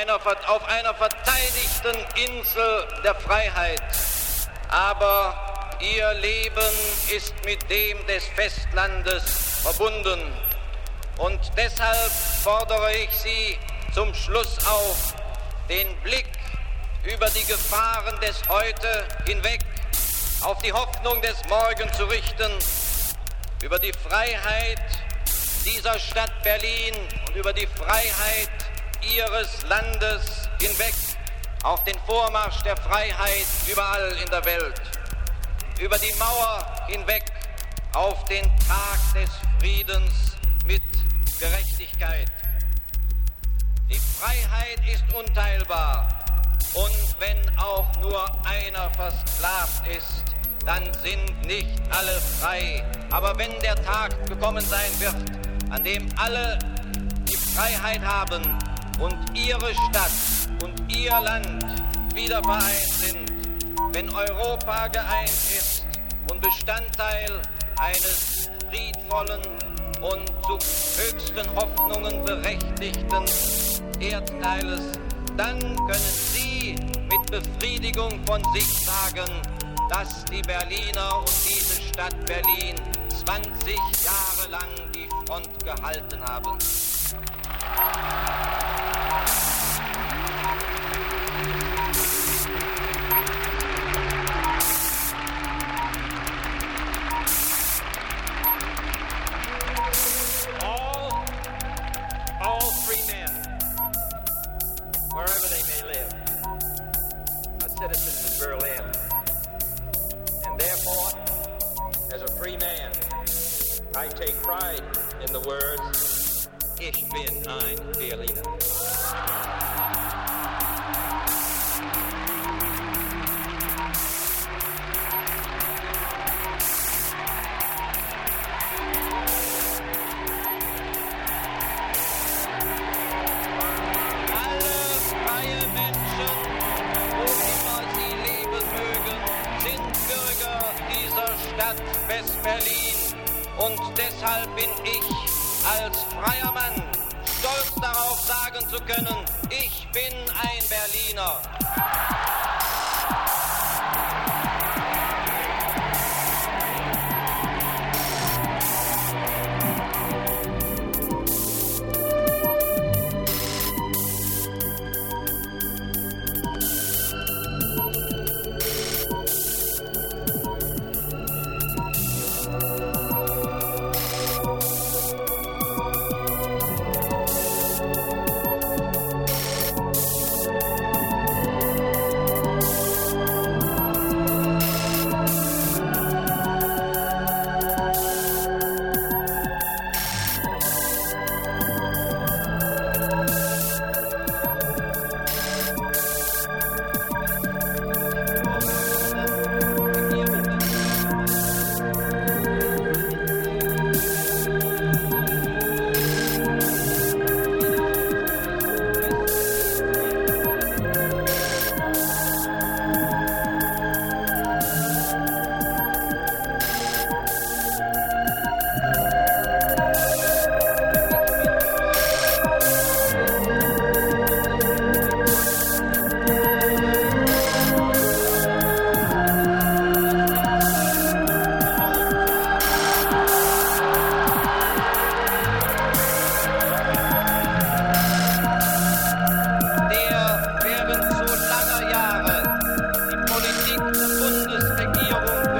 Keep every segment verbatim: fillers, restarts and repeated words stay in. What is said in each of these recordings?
einer, auf einer verteidigten Insel der Freiheit. Aber ihr Leben ist mit dem des Festlandes verbunden. Und deshalb fordere ich Sie zum Schluss auf, den Blick über die Gefahren des Heute hinweg auf die Hoffnung des Morgen zu richten, über die Freiheit dieser Stadt Berlin und über die Freiheit Ihres Landes hinweg auf den Vormarsch der Freiheit überall in der Welt, über die Mauer hinweg auf den Tag des Friedens mit Gerechtigkeit. Die Freiheit ist unteilbar und wenn auch nur einer versklavt ist, dann sind nicht alle frei. Aber wenn der Tag gekommen sein wird, an dem alle die Freiheit haben und ihre Stadt und ihr Land wieder vereint sind, wenn Europa geeint ist und Bestandteil eines friedvollen und zu höchsten Hoffnungen berechtigten Erdteiles, dann können Sie mit Befriedigung von sich sagen, dass die Berliner und diese Stadt Berlin zwanzig Jahre lang die Front gehalten haben. All, all free men, wherever they may live, are citizens of Berlin. And therefore, as a free man, I take pride in the words, Ich bin ein Berliner. West-Berlin. Und deshalb bin ich als freier Mann stolz darauf sagen zu können, ich bin ein Berliner.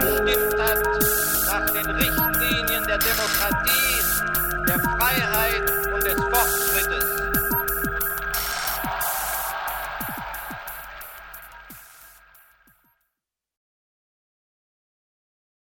Richtlinien der Demokratie, der Freiheit